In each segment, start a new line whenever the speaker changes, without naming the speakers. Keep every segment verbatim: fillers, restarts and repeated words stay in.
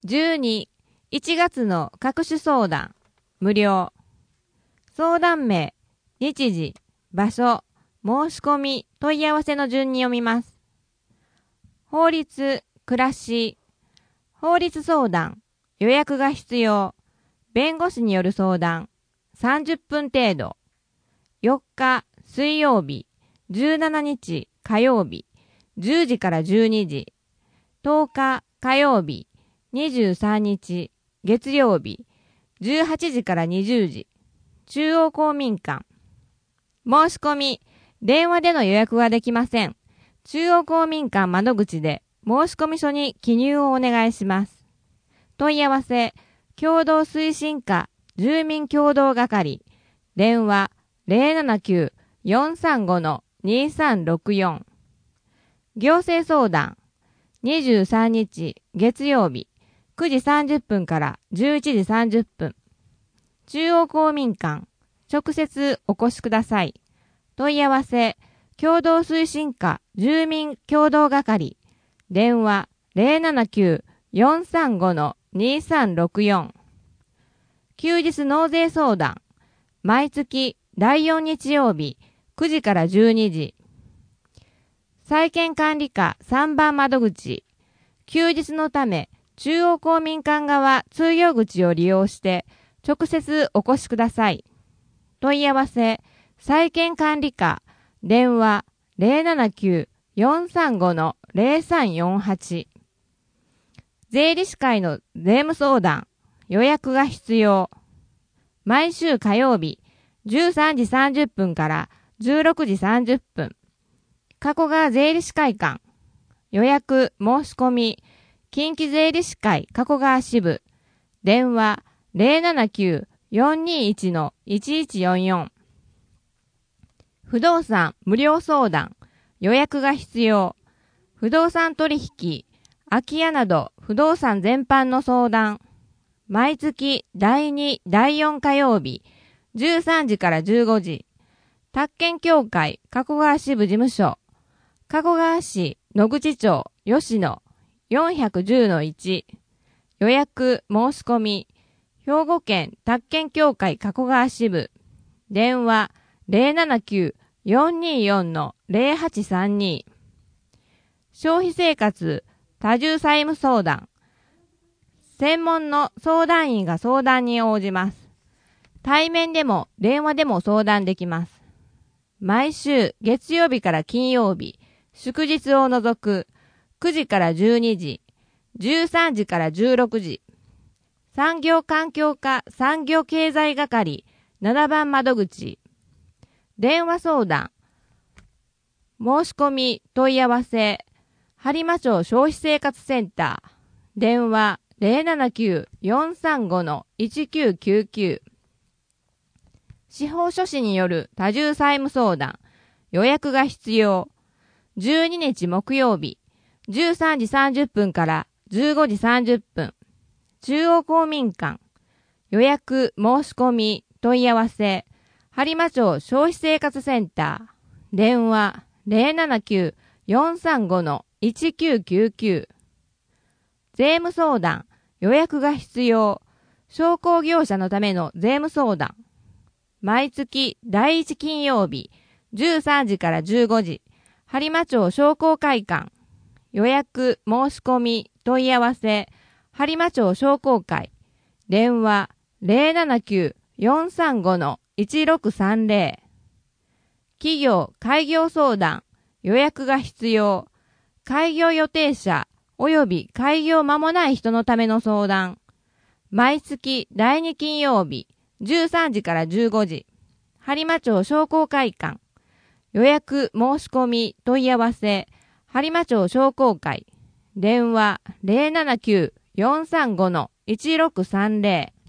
じゅうに、いちがつの各種相談、無料。相談名、日時、場所、申し込み、問い合わせの順に読みます。法律、暮らし、法律相談、予約が必要、弁護士による相談、さんじゅっぷん程度。よっか、水曜日、じゅうしちにち、火曜日、じゅうじからじゅうにじ。とおか、火曜日、にじゅうさんにち、月曜日、じゅうはちじからにじゅうじ。中央公民館。申し込み、電話での予約はできません。中央公民館窓口で申込書に記入をお願いします。問い合わせ、共同推進課住民共同係。電話 ゼロななきゅう よんさんご にさんろくよん。行政相談、にじゅうさんにち月曜日、くじさんじゅっぷんからじゅういちじさんじゅっぷん。中央公民館、直接お越しください。問い合わせ、共同推進課住民共同係。電話 ゼロななきゅう よんさんご にさんろくよん。休日納税相談、毎月だいよん日曜日、くじからじゅうにじ。債権管理課さんばん窓口。休日のため、中央公民館側通用口を利用して、直接お越しください。問い合わせ、債権管理課、電話 ゼロななきゅう よんさんご ゼロさんよんはち。税理士会の税務相談、予約が必要。毎週火曜日、じゅうさんじさんじゅっぷんからじゅうろくじさんじゅっぷん。加古川税理士会館。予約、申し込み、近畿税理士会加古川支部。電話 ゼロななきゅう よんにいち いちいちよんよん。不動産無料相談、予約が必要。不動産取引、空き家など不動産全般の相談。毎月だいに、だいよん火曜日、じゅうさんじからじゅうごじ。宅建協会加古川支部事務所。加古川市野口町吉野 よんいちゼロのいち。予約申し込み。兵庫県宅建協会加古川支部。電話 ゼロななきゅう よんによん ゼロはちさんに。消費生活多重債務相談。専門の相談員が相談に応じます。対面でも電話でも相談できます。毎週月曜日から金曜日、祝日を除くくじからじゅうにじ、じゅうさんじからじゅうろくじ。産業環境課産業経済係ななばん窓口。電話相談。申し込み問い合わせ。播磨町消費生活センター。電話 ゼロななきゅう よんさんご いちきゅうきゅうきゅう。司法書士による多重債務相談。予約が必要。じゅうににち木曜日、じゅうさんじさんじゅっぷんからじゅうごじさんじゅっぷん。中央公民館。予約申し込み問い合わせ。播磨町消費生活センター。電話 ゼロななきゅう よんさんご いちきゅうきゅうきゅう。税務相談。予約が必要。商工業者のための税務相談。毎月だいいち金曜日、じゅうさんじからじゅうごじ。播磨町商工会館。予約申し込み問い合わせ。播磨町商工会。電話 ゼロななきゅう よんさんご いちろくさんゼロ。企業開業相談。予約が必要。開業予定者及び開業間もない人のための相談。毎月だいに金曜日、じゅうさんじからじゅうごじ。播磨町商工会館。予約申し込み問い合わせ。播磨町商工会。電話 ゼロななきゅう よんさんご いちろくさんゼロ。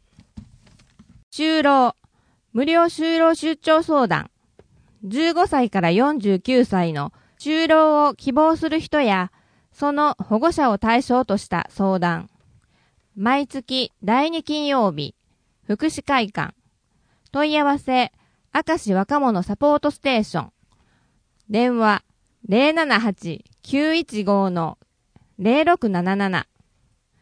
就労。無料就労出張相談。じゅうごさいからよんじゅうきゅうさいの就労を希望する人や、その保護者を対象とした相談。毎月だいに金曜日、福祉会館。問い合わせ、明石若者サポートステーション。電話 ゼロななはち きゅういちご ゼロろくなななな。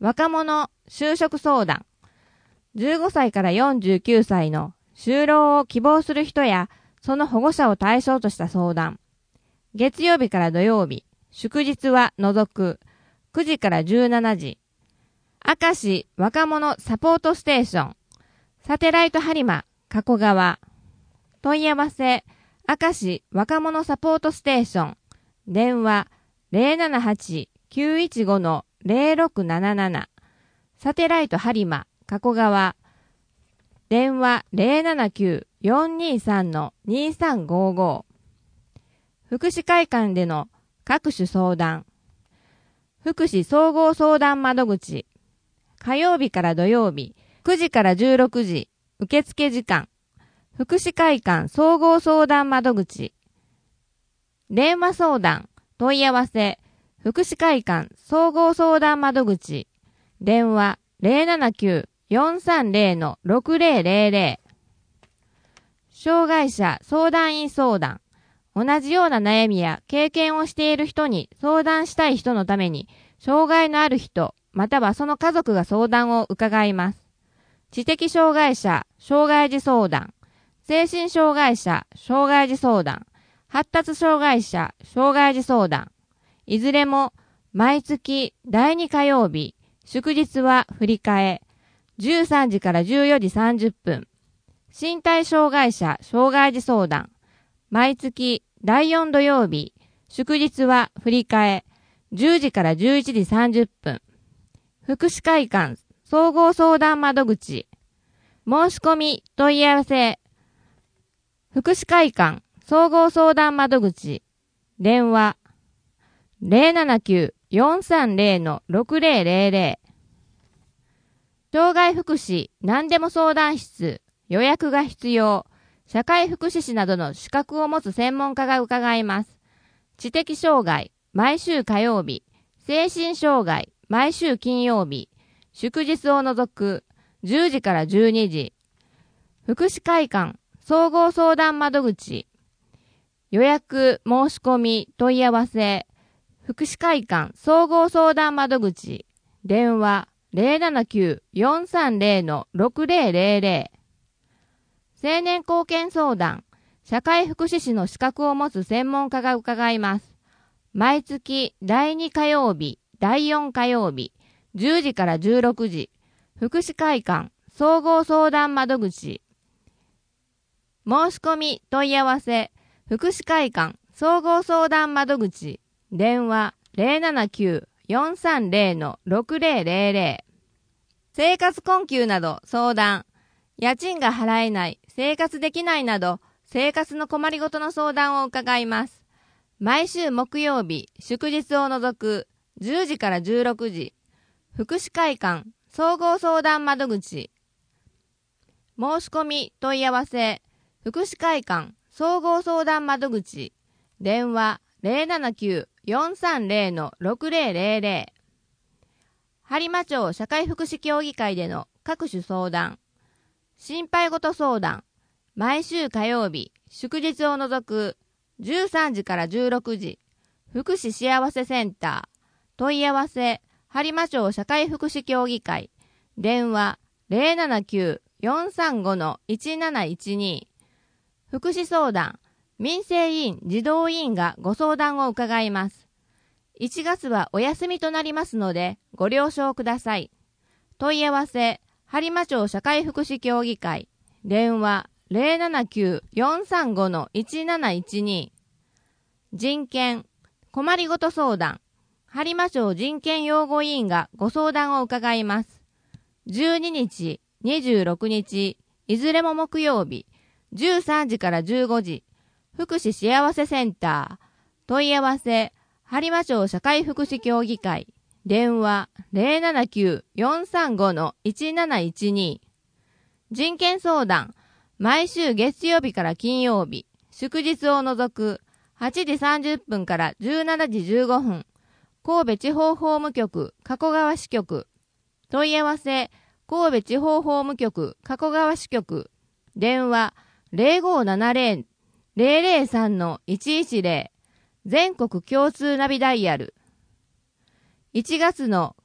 若者就職相談。じゅうごさいからよんじゅうきゅうさいの就労を希望する人やその保護者を対象とした相談。月曜日から土曜日、祝日は除くくじからじゅうしちじ。明石若者サポートステーション。サテライト播磨加古川。問い合わせ、明石若者サポートステーション。電話 ゼロななはちきゅういちごのゼロろくなななな。サテライト播磨加古川。電話 ゼロななきゅうよんにさんのにさんごご。福祉会館での各種相談。福祉総合相談窓口。火曜日から土曜日、くじからじゅうろくじ、受付時間。福祉会館総合相談窓口。電話相談、問い合わせ、福祉会館総合相談窓口。電話 ゼロななきゅうよんさんゼロのろくゼロゼロゼロ。障害者相談員相談。同じような悩みや経験をしている人に相談したい人のために、障害のある人、またはその家族が相談を伺います。知的障害者、障害児相談。精神障害者、障害児相談。発達障害者、障害児相談。いずれも、毎月だいに火曜日、祝日は振り替え、じゅうさんじからじゅうよじさんじゅっぷん。身体障害者、障害児相談。毎月だいよん土曜日、祝日は振り替え、じゅうじからじゅういちじさんじゅっぷん。福祉会館総合相談窓口。申し込み問い合わせ。福祉会館総合相談窓口。電話ゼロななきゅうよんさんゼロのろくゼロゼロゼロ。障害福祉何でも相談室。予約が必要。社会福祉士などの資格を持つ専門家が伺います。知的障害、毎週火曜日。精神障害、毎週金曜日。祝日を除くじゅうじからじゅうにじ。福祉会館総合相談窓口。予約申し込み問い合わせ。福祉会館総合相談窓口。電話ゼロななきゅうよんさんゼロのろくゼロゼロゼロ。青年貢献相談。社会福祉士の資格を持つ専門家が伺います。毎月だいに火曜日、だいよん火曜日、じゅうじからじゅうろくじ。福祉会館総合相談窓口。申し込み問い合わせ。福祉会館総合相談窓口。電話ゼロななきゅうよんさんゼロのろくゼロゼロゼロ。生活困窮など相談。家賃が払えない、生活できないなど生活の困りごとの相談を伺います。毎週木曜日、祝日を除くじゅうじからじゅうろくじ。福祉会館総合相談窓口。申し込み問い合わせ。福祉会館総合相談窓口。電話ゼロななきゅうよんさんゼロのろくゼロゼロゼロ。播磨町社会福祉協議会での各種相談。心配事相談。毎週火曜日、祝日を除くじゅうさんじからじゅうろくじ。福祉幸せセンター。問い合わせ。播磨町社会福祉協議会。電話ゼロななきゅうよんさんごのいちなないちに。福祉相談。民生委員、児童委員がご相談を伺います。いちがつはお休みとなりますのでご了承ください。問い合わせ。播磨町社会福祉協議会。電話ゼロななきゅうよんさんごのいちなないちに。人権。困りごと相談。播磨町人権擁護委員がご相談を伺います。じゅうににち、にじゅうろくにち、いずれも木曜日、じゅうさんじからじゅうごじ。福祉幸せセンター。問い合わせ。播磨町社会福祉協議会。電話ゼロななきゅうよんさんごのいちなないちに。人権相談。毎週月曜日から金曜日、祝日を除くはちじさんじゅっぷんからじゅうしちじじゅうごふん。神戸地方法務局加古川支局。問い合わせ。神戸地方法務局加古川支局。電話ゼロごななゼロ ゼロゼロさんのいちいちゼロ。全国共通ナビダイヤル。いちがつの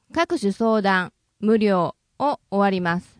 各種相談無料を終わります。